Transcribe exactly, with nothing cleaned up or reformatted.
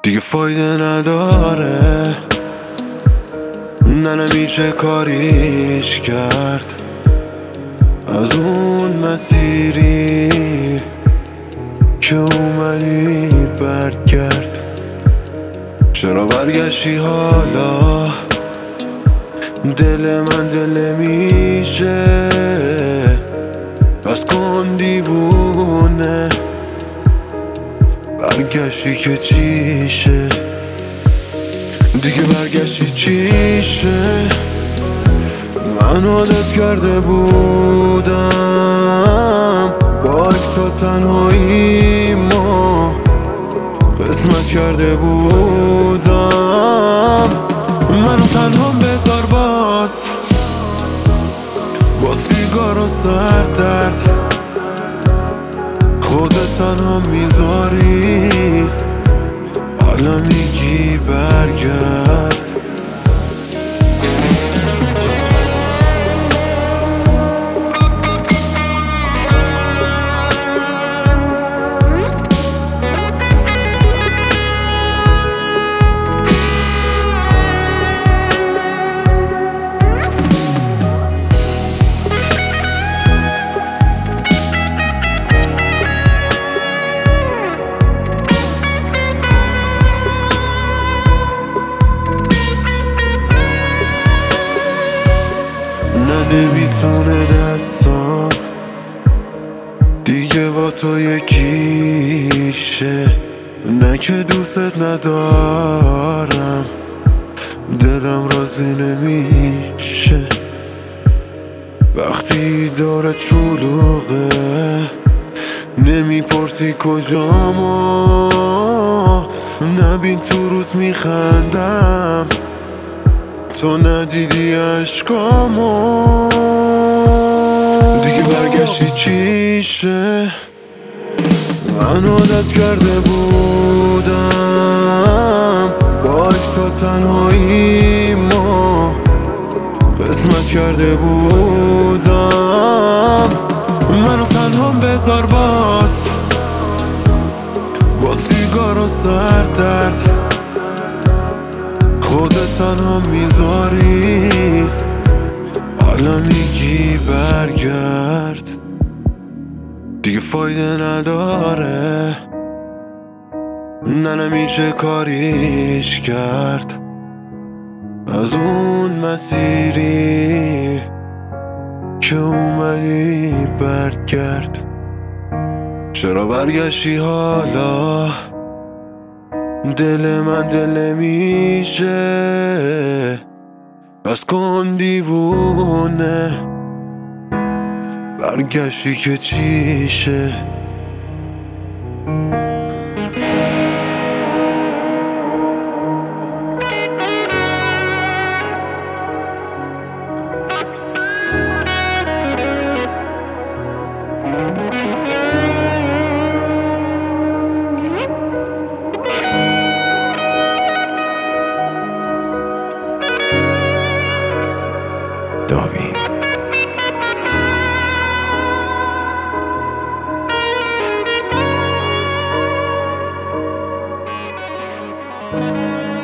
دیگه فایده نداره، نه نمیشه کاریش کرد. از اون مسیری که اومدی برگرد. چرا برگشتی حالا؟ دل من دل میشه، بس کن دیوونه. برگشتی که چیشه؟ دیگه برگشتی چیشه؟ من عادت کرده بودم با عکس و تنهایی ما قسمت کرده بودم. منو تنها بذار باز با سیگار و سر درد. خودت تنها میذاری، حالا میگی برگرد. نه نمیتونه دستم دیگه با تو یکیشه. نه که دوست ندارم، دلم راضی نمیشه. وقتی داره چلوغه نمیپرسی کجاما. نبین تو روت میخندم، تو ندیدی عشقامو. دیگه برگشتی چیشه؟ من عادت کرده بودم با عکس و تنهایی ما قسمت کرده بودم. منو تنها بذار باز با سیگار و سر درد. خودت تنها میذاری، حالا میگی برگرد. دیگه فایده نداره، نه نمیشه کاریش کرد. از اون مسیری که اومدی برگرد. چرا برگشتی حالا؟ دل من دل میشه، بس کن دیوونه. برگشتی که چیشه؟ داوین. thank you